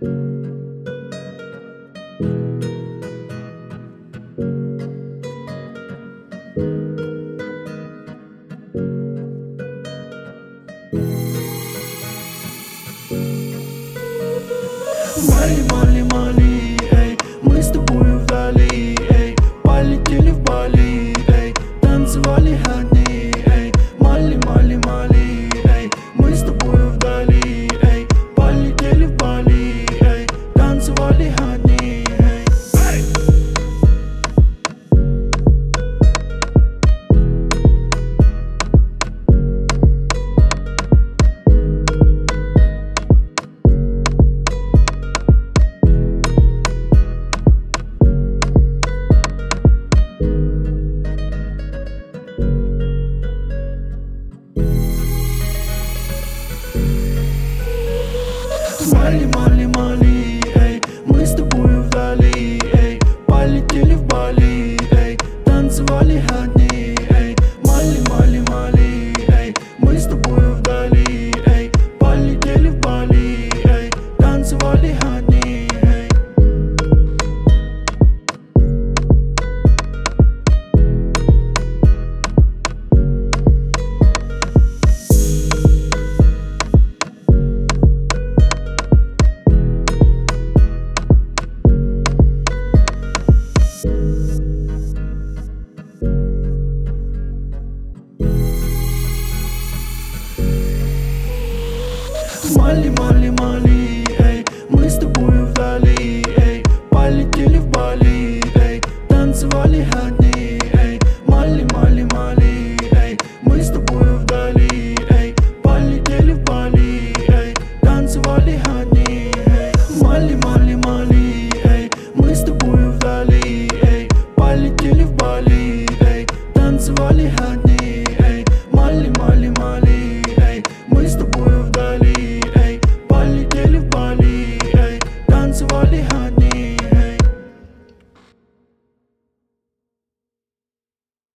Мали, Мали, Мали, эй, мы с тобою вдали, эй, полетели в Бали, эй, танцевали одни, эй, Мали, Мали, Мали, эй, мы с тобою вдали, эй, полетели в Бали, эй, танцевали одни, эй. Мали, Мали, Мали, эй, мы с тобою вдали, эй, полетели в Бали, эй, танцевали одни, эй, Мали, Мали, Мали, эй, мы с тобою вдали, эй, полетели в Бали, эй, танцевали одни, эй. Мали, Мали, Мали, эй, мы с тобою вдали, эй, полетели в Бали, эй, танцевали одни, эй, Мали, Мали, Мали, эй, мы с тобою вдали, эй, полетели в Бали, эй, танцевали одни, эй. Мали, Мали, Мали, эй, мы с тобою вдали,